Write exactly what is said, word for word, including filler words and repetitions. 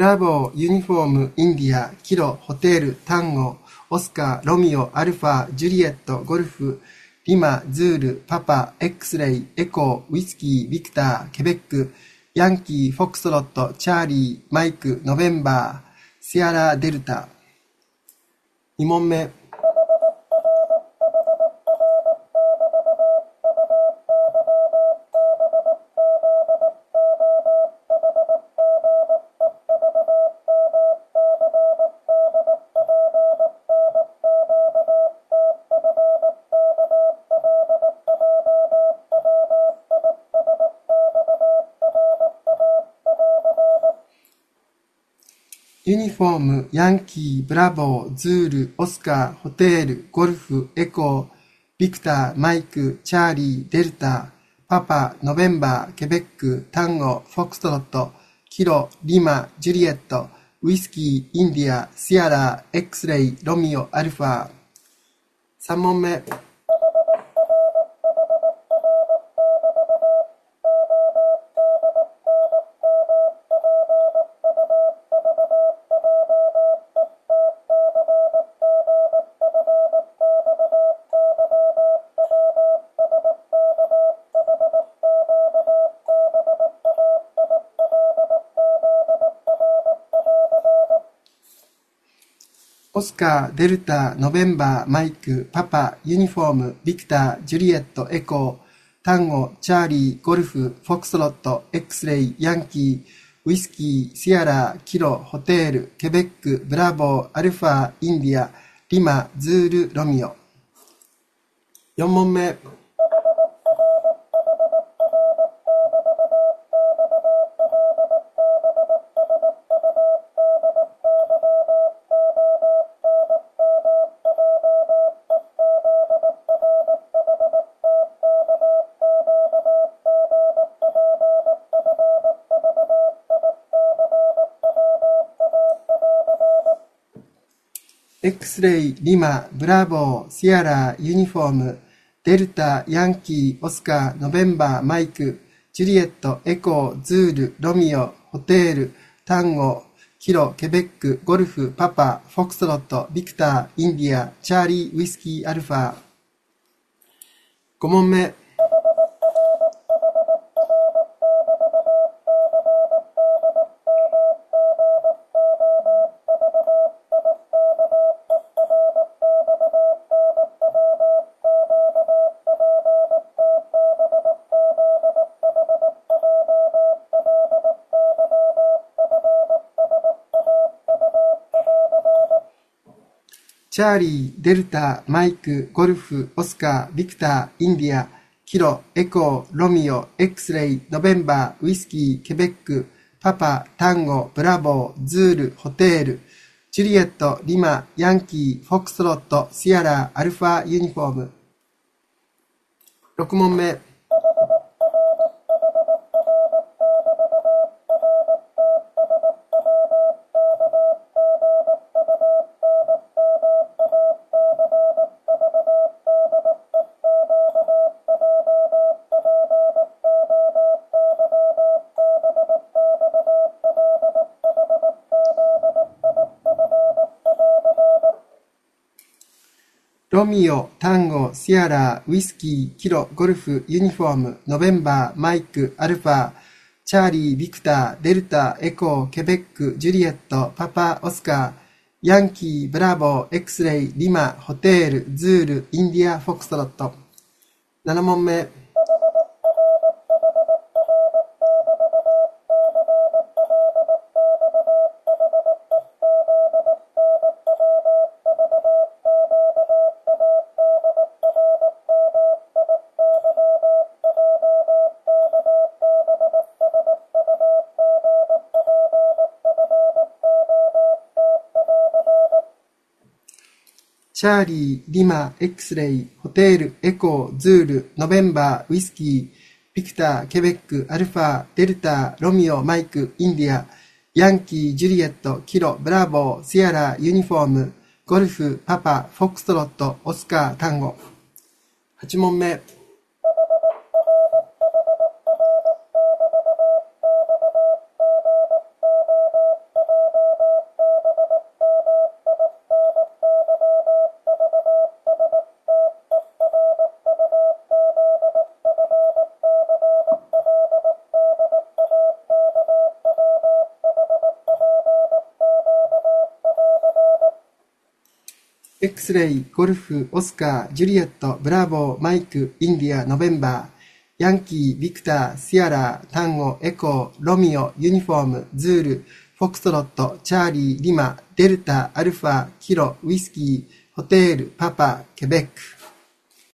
ラボー、ユニフォーム、インディア、キロ、ホテル、タンゴ、オスカー、ロミオ、アルファ、ジュリエット、ゴルフ、リマ、ズール、パパ、エクスレイ、エコー、ウィスキー、ビクター、ケベック、ヤンキー、フォックストロット、チャーリー、マイク、ノベンバー、シアラ、デルタ。に問目。ユニフォーム、ヤンキー、ブラボー、ズール、オスカー、ホテル、ゴルフ、エコー、ビクター、マイク、チャーリー、デルタ、パパ、ノベンバー、ケベック、タンゴ、フォックストロット、キロ、リマ、ジュリエット、ウイスキー、インディア、シアラ、エクスレイ、ロミオ、アルファ。さん問目。オスカー、デルタ、ノベンバー、マイク、パパ、ユニフォーム、ビクター、ジュリエット、エコー、タンゴ、チャーリー、ゴルフ、フォックストロット、エクスレイ、ヤンキー、ウイスキー、シアラ、キロ、ホテール、ケベック、ブラボー、アルファ、インディア、リマ、ズール、ロミオ。よん問目。エクスレイ、リマ、ブラボー、シアラ、ユニフォーム、デルタ、ヤンキー、オスカー、ノベンバー、マイク、ジュリエット、エコー、ズール、ロミオ、ホテール、タンゴ、キロ、ケベック、ゴルフ、パパ、フォックストロット、ビクター、インディア、チャーリー、ウイスキー、アルファ。ご問目。チャーリー、デルタ、マイク、ゴルフ、オスカー、ビクター、インディア、キロ、エコー、ロミオ、エクスレイ、ノベンバー、ウイスキー、ケベック、パパ、タンゴ、ブラボー、ズール、ホテール、ジュリエット、リマ、ヤンキー、フォックストロット、シアラ、アルファ、ユニフォーム。ろく問目。ロミオ、タンゴ、シアラ、ウイスキー、キロ、ゴルフ、ユニフォーム、ノベンバー、マイク、アルファ、チャーリー、ビクター、デルタ、エコー、ケベック、ジュリエット、パパ、オスカー、ヤンキー、ブラボー、エクスレイ、リマ、ホテール、ズール、インディア、フォックストロット。なな問目。チャーリー、リマ、エクスレイ、ホテール、エコー、ズール、ノベンバー、ウイスキー、ビクター、ケベック、アルファ、デルタ、ロミオ、マイク、インディア、ヤンキー、ジュリエット、キロ、ブラボー、シアラ、ユニフォーム、ゴルフ、パパ、フォックストロット、オスカー、タンゴ。はち問目。 X レイ、ゴルフ、オスカー、ジュリエット、ブラボー、マイク、インディア、ノベンバー、ヤンキー、ビクター、シアラ、タンゴ、エコー、ロミオ、ユニフォーム、ズール、フォクストロット、チャーリー、リマ、デルタ、アルファ、キロ、ウィスキー、ホテール、パパ、ケベック。